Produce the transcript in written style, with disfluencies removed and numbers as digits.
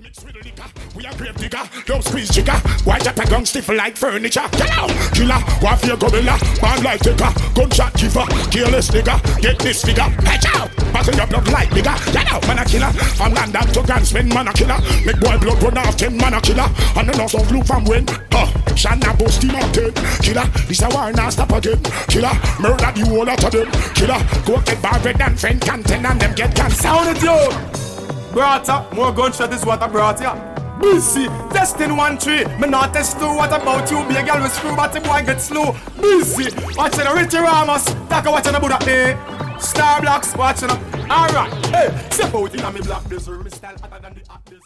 Mix with liquor, we a grave digger. Don't squeeze jigger. Why jump a gun stiff like furniture? Get out, killer. Warfare gorilla, man like taker. Gunshot giver, careless nigga. Get this figure. Catch out, battle your blood like nigga. Get out, man a killer. From London to Gansman, man a killer. Make boy blood run off 10, man a killer. And the loss of blue from when? Shanna bust him out 10. Killer, this a war now stop again. Killer, murder the whole lot of them. Killer, go get barred and friend canteen and them get cancer. Sound it, yo. Brought up, more gunshot is what I brought ya. Busy, testing 1 3. Me not test 2. What about you? Be a girl with screw, but the boy get slow. Busy, watching the Richie Ramos. Talk watching the Buddha day. Star Blocks, watching them. Alright, hey, step out in a me black this room. Style hotter than the hot this.